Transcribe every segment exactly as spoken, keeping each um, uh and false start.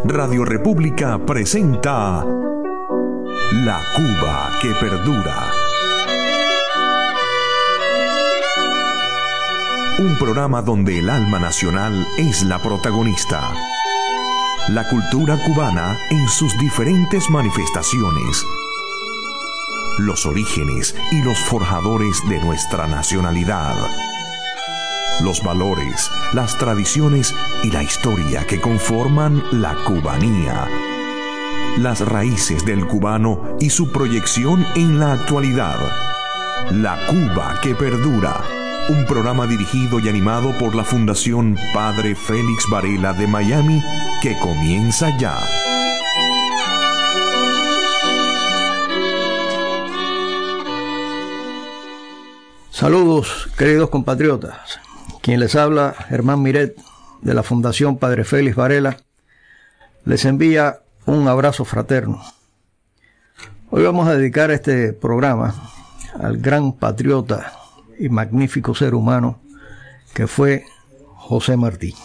Radio República presenta La Cuba que perdura. Un programa donde el alma nacional es la protagonista. La cultura cubana en sus diferentes manifestaciones. Los orígenes y los forjadores de nuestra nacionalidad. Los valores, las tradiciones y la historia que conforman la cubanía. Las raíces del cubano y su proyección en la actualidad. La Cuba que perdura. Un programa dirigido y animado por la Fundación Padre Félix Varela de Miami, que comienza ya. Saludos, queridos compatriotas. Quien les habla, Germán Miret, de la Fundación Padre Félix Varela, les envía un abrazo fraterno. Hoy vamos a dedicar este programa al gran patriota y magnífico ser humano que fue José Martí.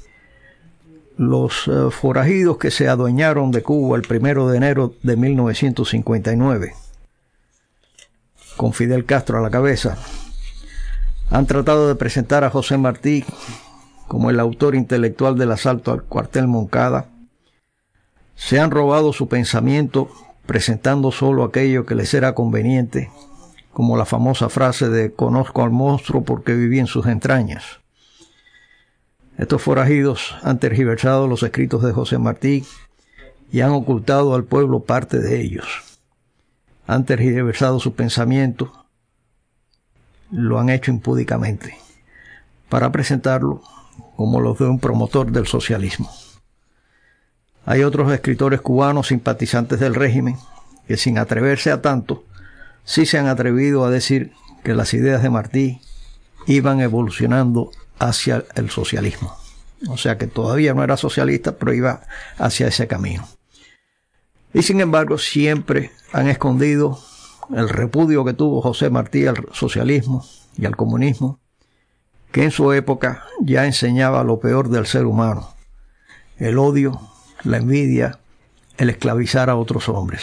Los uh, forajidos que se adueñaron de Cuba el primero de enero de mil novecientos cincuenta y nueve, con Fidel Castro a la cabeza, han tratado de presentar a José Martí como el autor intelectual del asalto al cuartel Moncada. Se han robado su pensamiento presentando solo aquello que les era conveniente, como la famosa frase de "conozco al monstruo porque viví en sus entrañas". Estos forajidos han tergiversado los escritos de José Martí y han ocultado al pueblo parte de ellos. Han tergiversado su pensamiento, lo han hecho impúdicamente, para presentarlo como los de un promotor del socialismo. Hay otros escritores cubanos simpatizantes del régimen que, sin atreverse a tanto, sí se han atrevido a decir que las ideas de Martí iban evolucionando hacia el socialismo. O sea que todavía no era socialista, pero iba hacia ese camino. Y sin embargo, siempre han escondido el repudio que tuvo José Martí al socialismo y al comunismo, que en su época ya enseñaba lo peor del ser humano: el odio, la envidia, el esclavizar a otros hombres.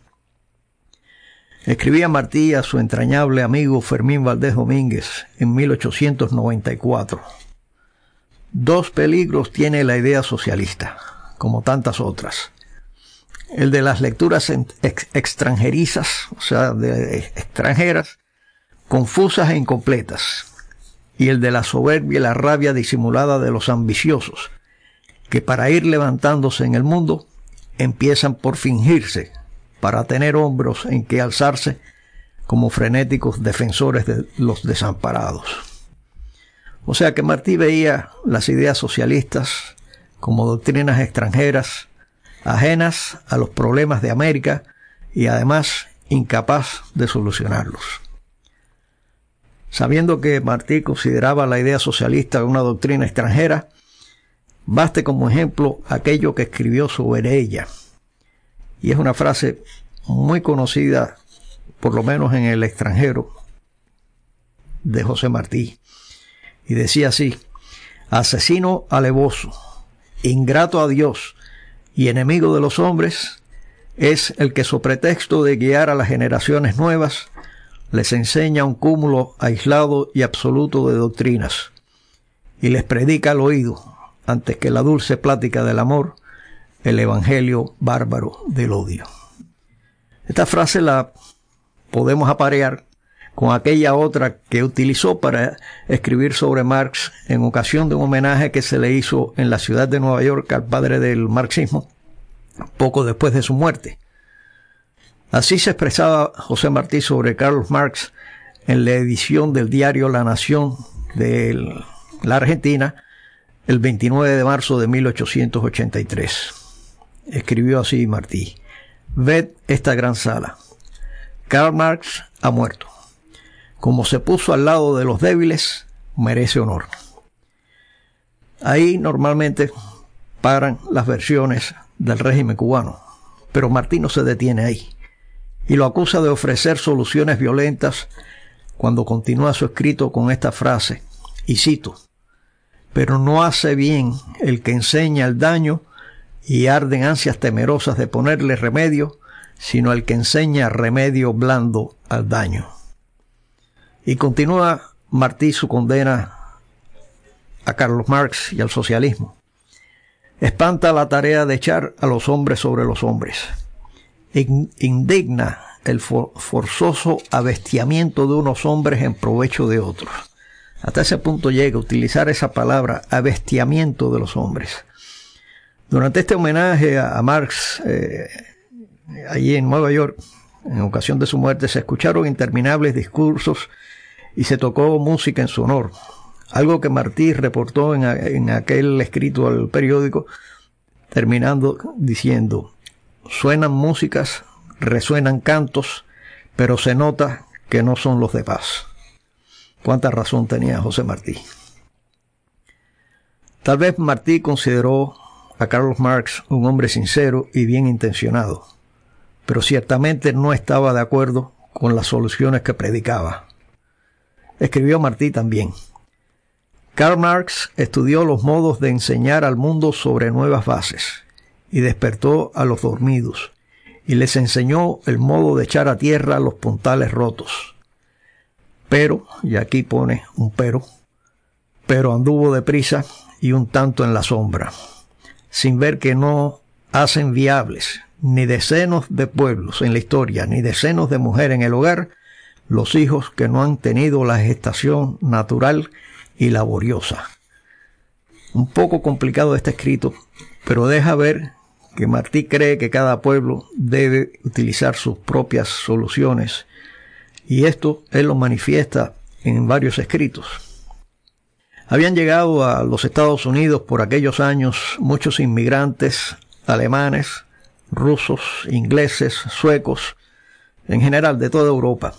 Escribía Martí a su entrañable amigo Fermín Valdés Domínguez en mil ochocientos noventa y cuatro. Dos peligros tiene la idea socialista, como tantas otras: el de las lecturas ex extranjerizas, o sea, de extranjeras, confusas e incompletas, y el de la soberbia y la rabia disimulada de los ambiciosos, que para ir levantándose en el mundo empiezan por fingirse, para tener hombros en que alzarse como frenéticos defensores de los desamparados. O sea que Martí veía las ideas socialistas como doctrinas extranjeras, ajenas a los problemas de América y además incapaz de solucionarlos. Sabiendo que Martí consideraba la idea socialista una doctrina extranjera, baste como ejemplo aquello que escribió sobre ella. Y es una frase muy conocida, por lo menos en el extranjero, de José Martí. Y decía así: asesino alevoso, ingrato a Dios y enemigo de los hombres, es el que, so pretexto de guiar a las generaciones nuevas, les enseña un cúmulo aislado y absoluto de doctrinas, y les predica al oído, antes que la dulce plática del amor, el evangelio bárbaro del odio. Esta frase la podemos aparear con aquella otra que utilizó para escribir sobre Marx en ocasión de un homenaje que se le hizo en la ciudad de Nueva York al padre del marxismo, poco después de su muerte. Así se expresaba José Martí sobre Karl Marx en la edición del diario La Nación de la Argentina el veintinueve de marzo de mil ochocientos ochenta y tres. Escribió así Martí: ved esta gran sala. Karl Marx ha muerto. Como se puso al lado de los débiles, merece honor. Ahí normalmente paran las versiones del régimen cubano, pero Martí no se detiene ahí y lo acusa de ofrecer soluciones violentas cuando continúa su escrito con esta frase, y cito: pero no hace bien el que enseña el daño y arden ansias temerosas de ponerle remedio, sino al que enseña remedio blando al daño. Y continúa Martí su condena a Karl Marx y al socialismo. Espanta la tarea de echar a los hombres sobre los hombres. Indigna el for- forzoso abestiamiento de unos hombres en provecho de otros. Hasta ese punto llega a utilizar esa palabra, abestiamiento de los hombres. Durante este homenaje a, a Marx, eh, allí en Nueva York, en ocasión de su muerte, se escucharon interminables discursos y se tocó música en su honor. Algo que Martí reportó en, en aquel escrito al periódico, terminando diciendo: suenan músicas, resuenan cantos, pero se nota que no son los de paz. Cuánta razón tenía José Martí. Tal vez Martí consideró a Karl Marx un hombre sincero y bien intencionado, pero ciertamente no estaba de acuerdo con las soluciones que predicaba. Escribió Martí también: Karl Marx estudió los modos de enseñar al mundo sobre nuevas bases y despertó a los dormidos y les enseñó el modo de echar a tierra los puntales rotos. Pero, y aquí pone un pero, pero anduvo deprisa y un tanto en la sombra, sin ver que no hacen viables ni decenas de pueblos en la historia, ni decenas de mujeres en el hogar, los hijos que no han tenido la gestación natural y laboriosa. Un poco complicado este escrito, pero deja ver que Martí cree que cada pueblo debe utilizar sus propias soluciones, y esto él lo manifiesta en varios escritos. Habían llegado a los Estados Unidos por aquellos años muchos inmigrantes alemanes, rusos, ingleses, suecos, en general de toda Europa,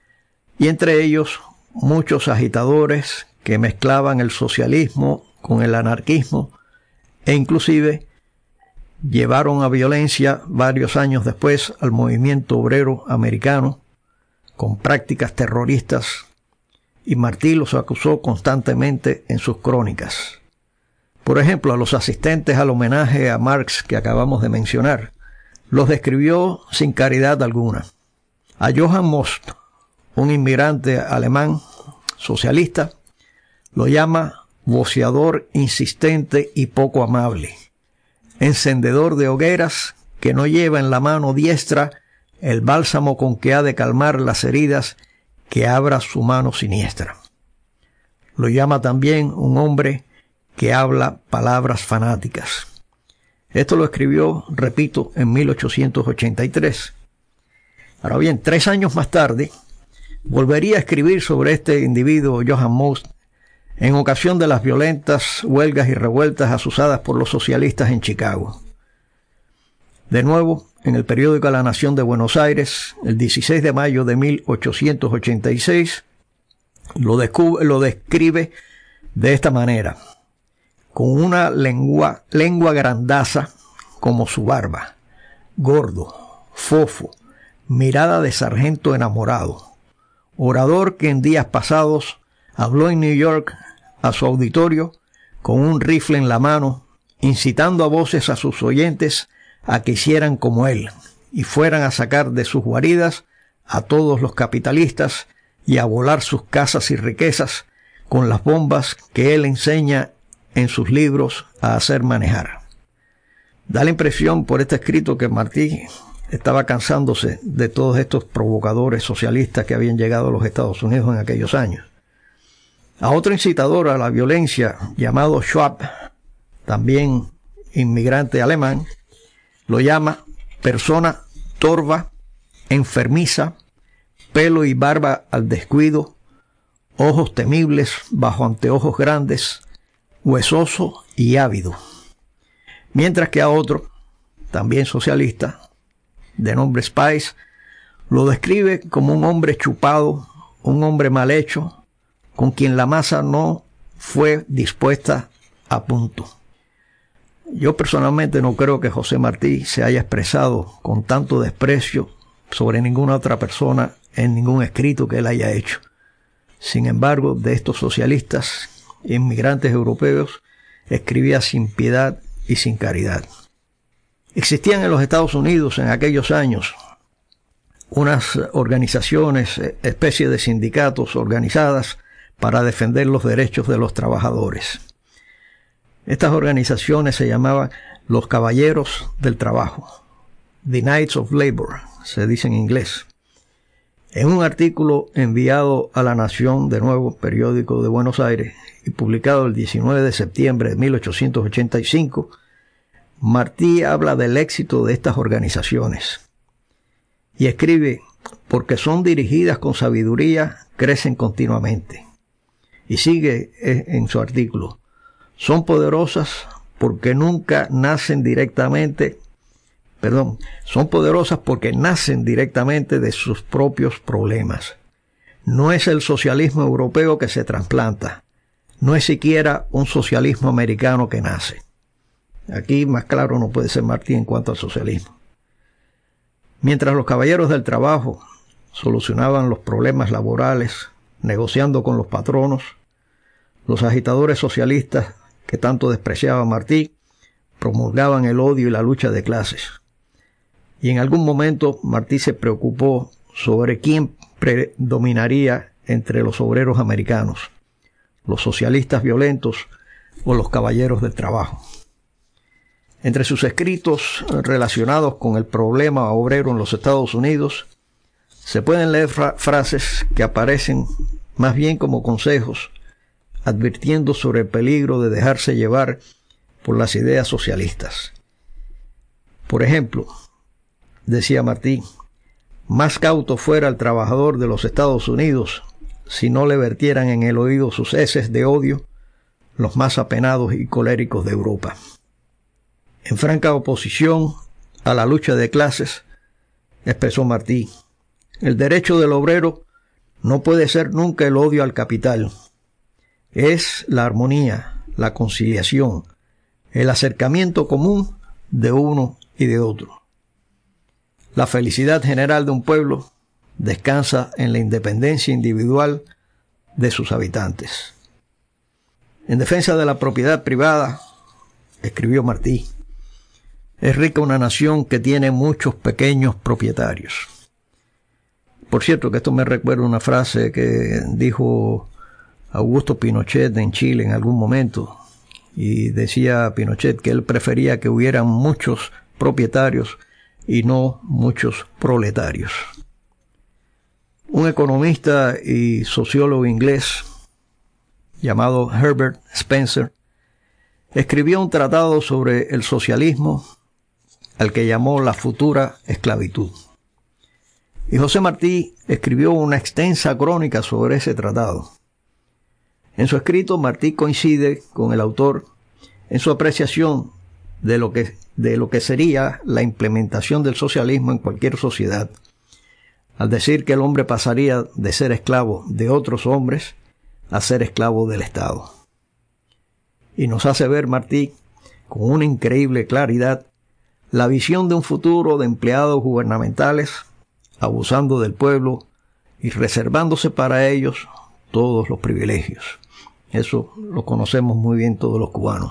y entre ellos muchos agitadores que mezclaban el socialismo con el anarquismo e inclusive llevaron a violencia varios años después al movimiento obrero americano con prácticas terroristas, y Martí los acusó constantemente en sus crónicas. Por ejemplo, a los asistentes al homenaje a Marx que acabamos de mencionar, los describió sin caridad alguna. A Johann Most, un inmigrante alemán socialista, lo llama voceador insistente y poco amable, encendedor de hogueras que no lleva en la mano diestra el bálsamo con que ha de calmar las heridas que abra su mano siniestra. Lo llama también un hombre que habla palabras fanáticas. Esto lo escribió, repito, en mil ochocientos ochenta y tres. Ahora bien, tres años más tarde, volvería a escribir sobre este individuo, Johann Most, en ocasión de las violentas huelgas y revueltas asusadas por los socialistas en Chicago. De nuevo, en el periódico La Nación de Buenos Aires, el dieciséis de mayo de mil ochocientos ochenta y seis, lo, lo describe de esta manera: con una lengua, lengua grandaza como su barba, gordo, fofo, mirada de sargento enamorado, orador que en días pasados habló en New York a su auditorio con un rifle en la mano, incitando a voces a sus oyentes a que hicieran como él y fueran a sacar de sus guaridas a todos los capitalistas y a volar sus casas y riquezas con las bombas que él enseña en sus libros a hacer manejar. Da la impresión por este escrito que Martí estaba cansándose de todos estos provocadores socialistas que habían llegado a los Estados Unidos en aquellos años. A otro incitador a la violencia, llamado Schwab, también inmigrante alemán, lo llama persona torva, enfermiza, pelo y barba al descuido, ojos temibles bajo anteojos grandes, huesoso y ávido. Mientras que a otro, también socialista, de nombre Spice, lo describe como un hombre chupado, un hombre mal hecho, con quien la masa no fue dispuesta a punto. Yo personalmente no creo que José Martí se haya expresado con tanto desprecio sobre ninguna otra persona en ningún escrito que él haya hecho. Sin embargo, de estos socialistas, inmigrantes europeos, escribía sin piedad y sin caridad. Existían en los Estados Unidos en aquellos años unas organizaciones, especie de sindicatos organizadas para defender los derechos de los trabajadores. Estas organizaciones se llamaban los Caballeros del Trabajo, The Knights of Labor, se dice en inglés. En un artículo enviado a La Nación, de nuevo, periódico de Buenos Aires, y publicado el diecinueve de septiembre de mil ochocientos ochenta y cinco, Martí habla del éxito de estas organizaciones y escribe: porque son dirigidas con sabiduría, crecen continuamente. Y sigue en su artículo: son poderosas porque nunca nacen directamente, perdón, son poderosas porque nacen directamente de sus propios problemas. No es el socialismo europeo que se trasplanta, no es siquiera un socialismo americano que nace. Aquí más claro no puede ser Martí en cuanto al socialismo. Mientras los caballeros del trabajo solucionaban los problemas laborales negociando con los patronos, los agitadores socialistas que tanto despreciaba Martí promulgaban el odio y la lucha de clases. Y en algún momento Martí se preocupó sobre quién predominaría entre los obreros americanos, los socialistas violentos o los caballeros del trabajo. Entre sus escritos relacionados con el problema obrero en los Estados Unidos, se pueden leer fra- frases que aparecen más bien como consejos, advirtiendo sobre el peligro de dejarse llevar por las ideas socialistas. Por ejemplo, decía Martí, más cauto fuera el trabajador de los Estados Unidos si no le vertieran en el oído sus heces de odio los más apenados y coléricos de Europa. En franca oposición a la lucha de clases, expresó Martí, el derecho del obrero no puede ser nunca el odio al capital. Es la armonía, la conciliación, el acercamiento común de uno y de otro. La felicidad general de un pueblo descansa en la independencia individual de sus habitantes. En defensa de la propiedad privada, escribió Martí, es rica una nación que tiene muchos pequeños propietarios. Por cierto, que esto me recuerda una frase que dijo Augusto Pinochet en Chile en algún momento, y decía Pinochet que él prefería que hubieran muchos propietarios y no muchos proletarios. Un economista y sociólogo inglés llamado Herbert Spencer escribió un tratado sobre el socialismo al que llamó La futura esclavitud. Y José Martí escribió una extensa crónica sobre ese tratado. En su escrito, Martí coincide con el autor en su apreciación de lo que, de lo que sería la implementación del socialismo en cualquier sociedad, al decir que el hombre pasaría de ser esclavo de otros hombres a ser esclavo del Estado. Y nos hace ver Martí, con una increíble claridad, la visión de un futuro de empleados gubernamentales abusando del pueblo y reservándose para ellos todos los privilegios. Eso lo conocemos muy bien todos los cubanos.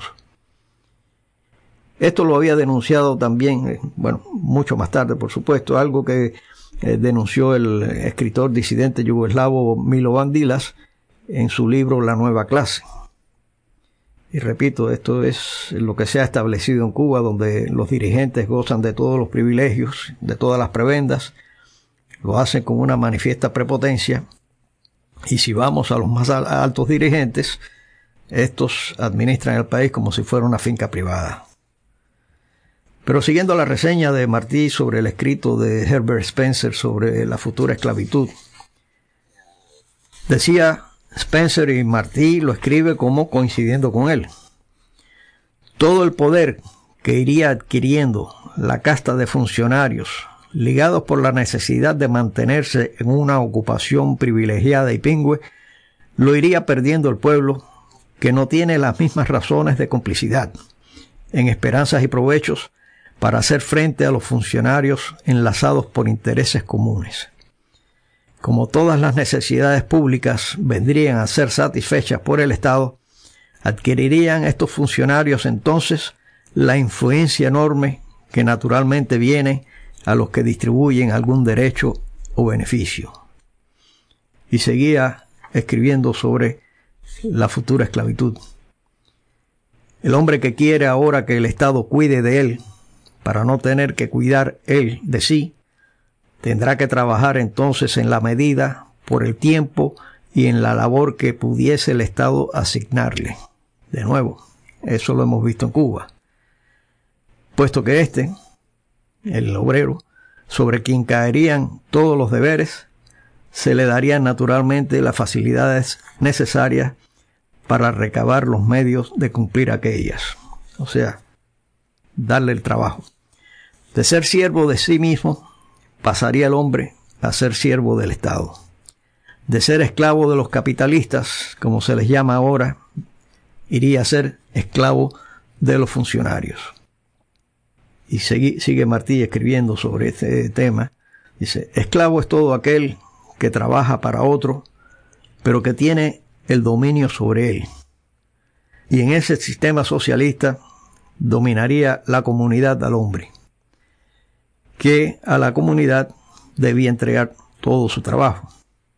Esto lo había denunciado también, bueno, mucho más tarde, por supuesto, algo que eh, denunció el escritor disidente yugoslavo Milovan Đilas en su libro La nueva clase. Y repito, esto es lo que se ha establecido en Cuba, donde los dirigentes gozan de todos los privilegios, de todas las prebendas, lo hacen con una manifiesta prepotencia, y si vamos a los más altos dirigentes, estos administran el país como si fuera una finca privada. Pero siguiendo la reseña de Martí sobre el escrito de Herbert Spencer sobre la futura esclavitud, decía Spencer, y Martí lo escribe como coincidiendo con él: todo el poder que iría adquiriendo la casta de funcionarios ligados por la necesidad de mantenerse en una ocupación privilegiada y pingüe, lo iría perdiendo el pueblo, que no tiene las mismas razones de complicidad, en esperanzas y provechos, para hacer frente a los funcionarios enlazados por intereses comunes. Como todas las necesidades públicas vendrían a ser satisfechas por el Estado, adquirirían estos funcionarios entonces la influencia enorme que naturalmente viene a los que distribuyen algún derecho o beneficio. Y seguía escribiendo sobre la futura esclavitud. El hombre que quiere ahora que el Estado cuide de él, para no tener que cuidar él de sí, tendrá que trabajar entonces en la medida, por el tiempo y en la labor que pudiese el Estado asignarle. De nuevo, eso lo hemos visto en Cuba. Puesto que éste, el obrero, sobre quien caerían todos los deberes, se le darían naturalmente las facilidades necesarias para recabar los medios de cumplir aquellas. O sea, darle el trabajo. De ser siervo de sí mismo, pasaría el hombre a ser siervo del Estado. De ser esclavo de los capitalistas, como se les llama ahora, iría a ser esclavo de los funcionarios. Y sigue, sigue Martí escribiendo sobre este tema. Dice, esclavo es todo aquel que trabaja para otro, pero que tiene el dominio sobre él. Y en ese sistema socialista dominaría la comunidad al hombre, que a la comunidad debía entregar todo su trabajo.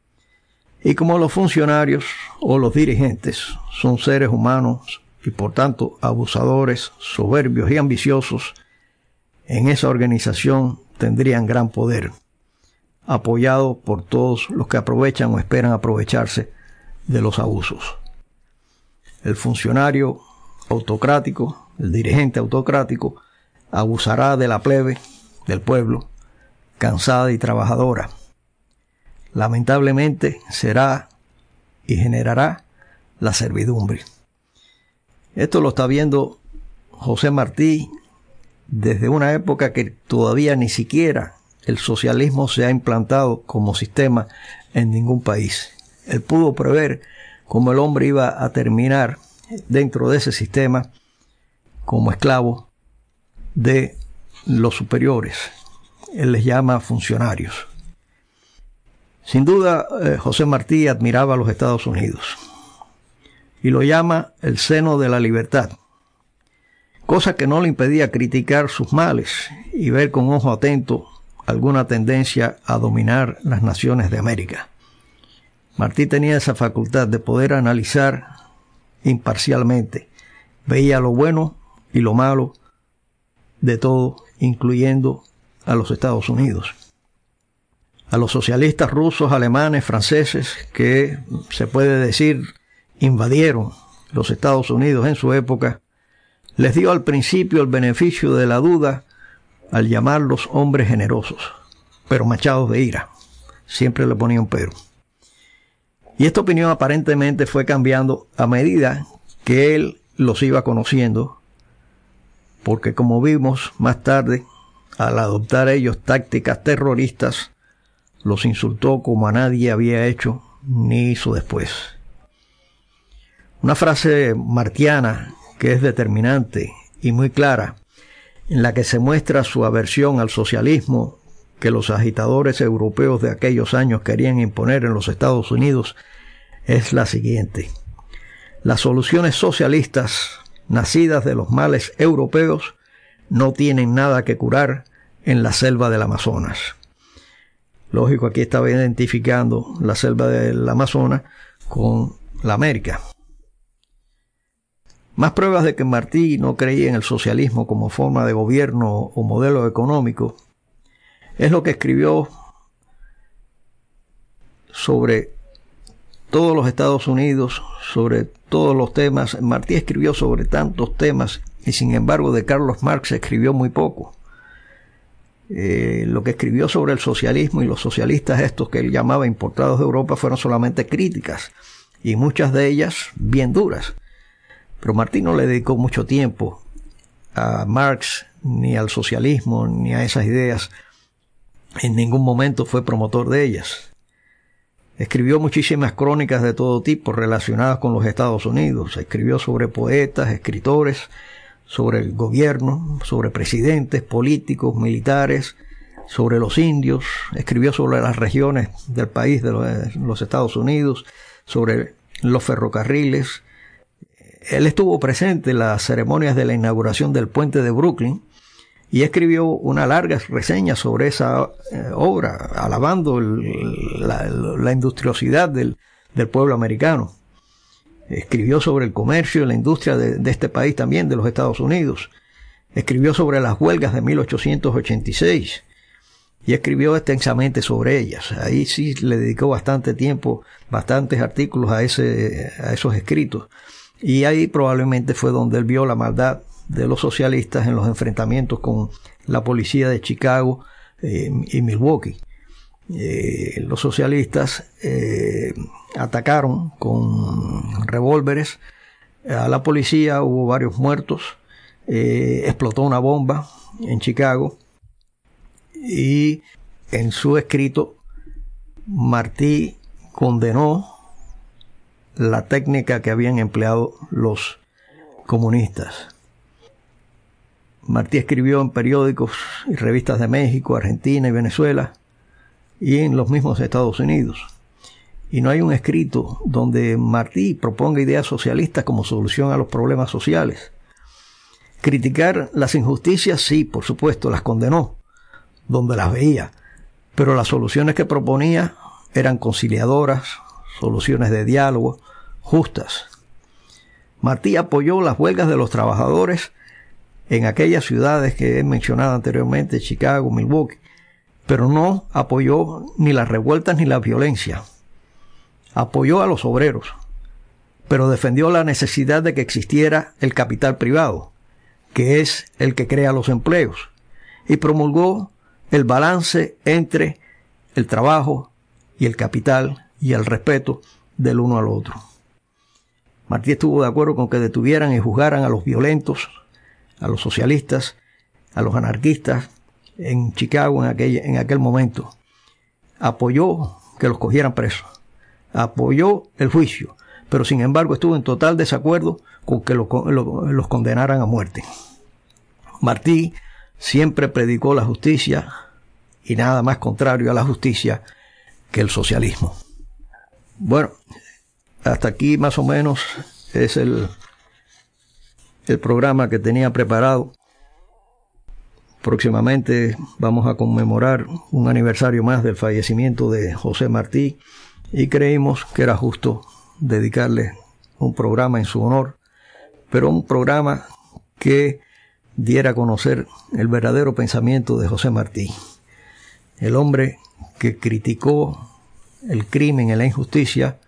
Y como los funcionarios o los dirigentes son seres humanos y por tanto abusadores, soberbios y ambiciosos, en esa organización tendrían gran poder, apoyado por todos los que aprovechan o esperan aprovecharse de los abusos. El funcionario autocrático, el dirigente autocrático, abusará de la plebe, del pueblo, cansada y trabajadora. Lamentablemente será y generará la servidumbre. Esto lo está viendo José Martí desde una época que todavía ni siquiera el socialismo se ha implantado como sistema en ningún país. Él pudo prever cómo el hombre iba a terminar dentro de ese sistema como esclavo de los superiores. Él les llama funcionarios. Sin duda, eh, José Martí admiraba a los Estados Unidos y lo llama el seno de la libertad, cosa que no le impedía criticar sus males y ver con ojo atento alguna tendencia a dominar las naciones de América. Martí tenía esa facultad de poder analizar imparcialmente, veía lo bueno y lo malo de todo, incluyendo a los Estados Unidos. A los socialistas rusos, alemanes, franceses, que se puede decir invadieron los Estados Unidos en su época, les dio al principio el beneficio de la duda al llamarlos hombres generosos, pero manchados de ira. Siempre le ponía un pero. Y esta opinión aparentemente fue cambiando a medida que él los iba conociendo, porque como vimos más tarde, al adoptar ellos tácticas terroristas, los insultó como a nadie había hecho ni hizo después. Una frase martiana que es determinante y muy clara, en la que se muestra su aversión al socialismo que los agitadores europeos de aquellos años querían imponer en los Estados Unidos, es la siguiente: las soluciones socialistas nacidas de los males europeos no tienen nada que curar en la selva del Amazonas. Lógico, aquí estaba identificando la selva del Amazonas con la América. Más pruebas de que Martí no creía en el socialismo como forma de gobierno o modelo económico es lo que escribió sobre todos los Estados Unidos, sobre todos los temas. Martí escribió sobre tantos temas y sin embargo de Carlos Marx escribió muy poco. Eh, lo que escribió sobre el socialismo y los socialistas estos que él llamaba importados de Europa fueron solamente críticas y muchas de ellas bien duras. Pero Martí no le dedicó mucho tiempo a Marx, ni al socialismo, ni a esas ideas. En ningún momento fue promotor de ellas. Escribió muchísimas crónicas de todo tipo relacionadas con los Estados Unidos. Escribió sobre poetas, escritores, sobre el gobierno, sobre presidentes, políticos, militares, sobre los indios. Escribió sobre las regiones del país de los Estados Unidos, sobre los ferrocarriles. Él estuvo presente en las ceremonias de la inauguración del puente de Brooklyn y escribió una larga reseña sobre esa eh, obra, alabando el, la, la industriosidad del, del pueblo americano. Escribió sobre el comercio y la industria de, de este país también, de los Estados Unidos. Escribió sobre las huelgas de mil ochocientos ochenta y seis y escribió extensamente sobre ellas. Ahí sí le dedicó bastante tiempo, bastantes artículos a, ese, a esos escritos. Y ahí probablemente fue donde él vio la maldad de los socialistas en los enfrentamientos con la policía de Chicago eh, y Milwaukee. Eh, los socialistas eh, atacaron con revólveres a la policía, hubo varios muertos, eh, explotó una bomba en Chicago, y en su escrito Martí condenó la técnica que habían empleado los comunistas. Martí escribió en periódicos y revistas de México, Argentina y Venezuela, y en los mismos Estados Unidos. Y no hay un escrito donde Martí proponga ideas socialistas como solución a los problemas sociales. Criticar las injusticias, sí, por supuesto, las condenó, donde las veía, pero las soluciones que proponía eran conciliadoras, soluciones de diálogo, justas. Martí apoyó las huelgas de los trabajadores en aquellas ciudades que he mencionado anteriormente, Chicago, Milwaukee, pero no apoyó ni las revueltas ni la violencia. Apoyó a los obreros, pero defendió la necesidad de que existiera el capital privado, que es el que crea los empleos, y promulgó el balance entre el trabajo y el capital y el respeto del uno al otro. Martí estuvo de acuerdo con que detuvieran y juzgaran a los violentos, a los socialistas, a los anarquistas en Chicago en aquel, en aquel momento. Apoyó que los cogieran presos. Apoyó el juicio, pero sin embargo estuvo en total desacuerdo con que lo, lo, los condenaran a muerte. Martí siempre predicó la justicia y nada más contrario a la justicia que el socialismo. Bueno, hasta aquí más o menos es el, el programa que tenía preparado. Próximamente vamos a conmemorar un aniversario más del fallecimiento de José Martí y creímos que era justo dedicarle un programa en su honor, pero un programa que diera a conocer el verdadero pensamiento de José Martí, el hombre que criticó el crimen y la injusticia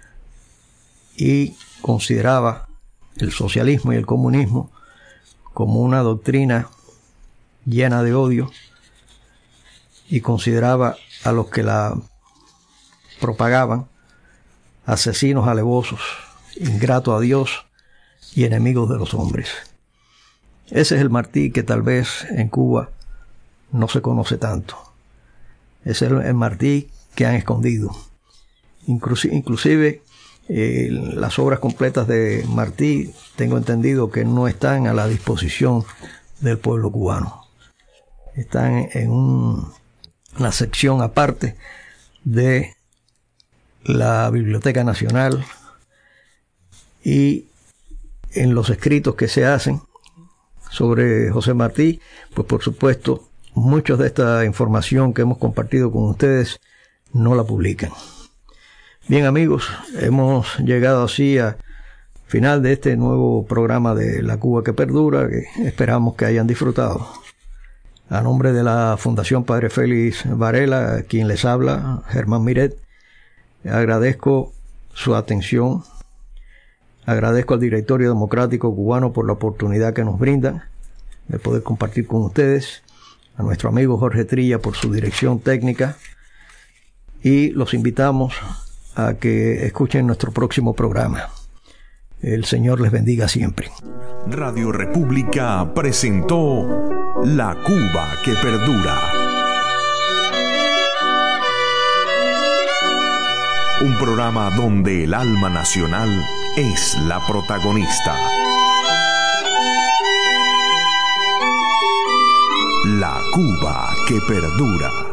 y consideraba el socialismo y el comunismo como una doctrina llena de odio, y consideraba a los que la propagaban asesinos alevosos, ingratos a Dios y enemigos de los hombres. Ese es el Martí que tal vez en Cuba no se conoce tanto. Ese es el Martí que han escondido. Inclusive, inclusive eh, las obras completas de Martí tengo entendido que no están a la disposición del pueblo cubano. Están en un, una sección aparte de la Biblioteca Nacional, y en los escritos que se hacen sobre José Martí, pues por supuesto muchos de esta información que hemos compartido con ustedes no la publican. Bien amigos, hemos llegado así al final de este nuevo programa de La Cuba que Perdura, que esperamos que hayan disfrutado. A nombre de la Fundación Padre Félix Varela, quien les habla, Germán Miret, agradezco su atención. Agradezco al Directorio Democrático Cubano por la oportunidad que nos brindan de poder compartir con ustedes, a nuestro amigo Jorge Trilla por su dirección técnica, y los invitamos a que escuchen nuestro próximo programa. El Señor les bendiga siempre. Radio República presentó La Cuba que Perdura. Un programa donde el alma nacional es la protagonista. La Cuba que Perdura.